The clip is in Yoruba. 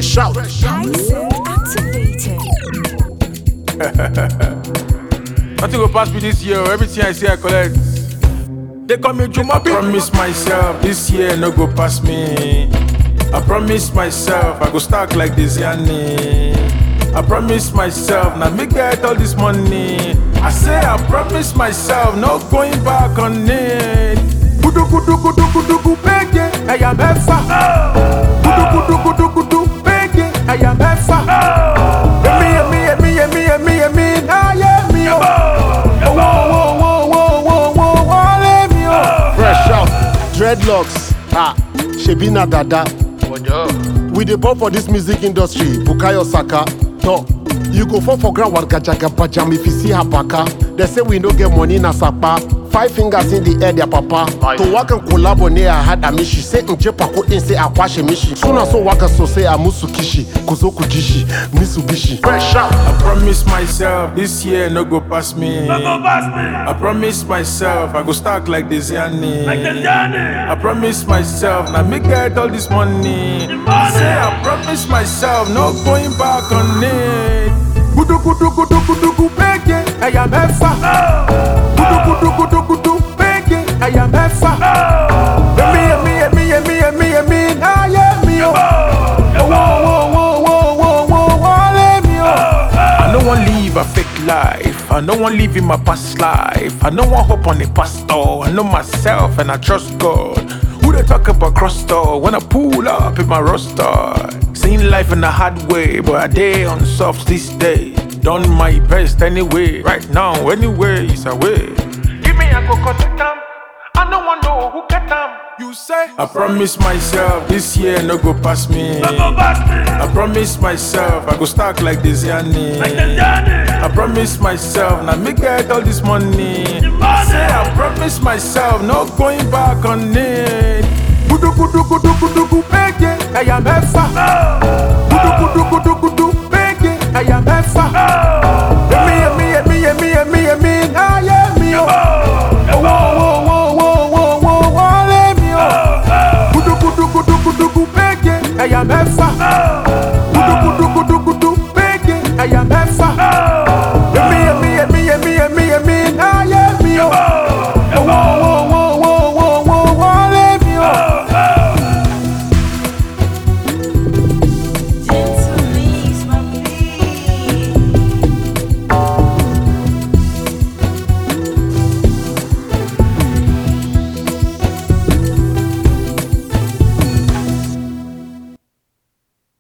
Fresh out. Tyson activated. Nothing will pass me this year. Everything I say I collect. They call me Juma. I promise myself this year no go pass me. I promise myself I go stack like this Yanni. I promise myself now me get all this money. I say I promise myself no going back on it. Kudu kudu kudu kudu kudu pege I am efa. Kudu kudu kudu kudu pege I am efa. Emi na ye mi o. Fresh out. Dreadlocks. Shebina Dada. We dey born for this music industry. Bukayo Saka. No. You go fall for ground wargajaga pajam if you see her baka. They say we no get money na sapa. 5 fingers in the air, their papa. To work and collab on I had a mishi. Say nje pako in say akwashe mishi. Soon as so work so say amusu kishi. Kuzoku jishi. Mitsubishi. Fresh out. I promise myself this year no go pass me. I promise myself I go stack like this Yanni. I promise myself now me get all this money. I say I promise myself no going back on it. Kudu kudu kudu kudu kudu pege I am efa. Kudu kudu kudu kudu pege I am efa. Emi na ye mi o. I don't want live a fake life. I don't want live in my past life. I don't want hope on a pastor. I know myself and I trust God. Who they talk about cross door when I pull up in my roster? Seeing life in a hard way, but I day on soft this day. Done my best anyway. Right now, anyway, it's away. Give me a go collect them. I don't want know who get them. You say I promise myself this year no go pass me. I promise myself I go stack like this Yanni. I promise myself now me get all this money. I say I promise myself no going back on it. Kudu kudu kudu kudu kudu pege I am efa.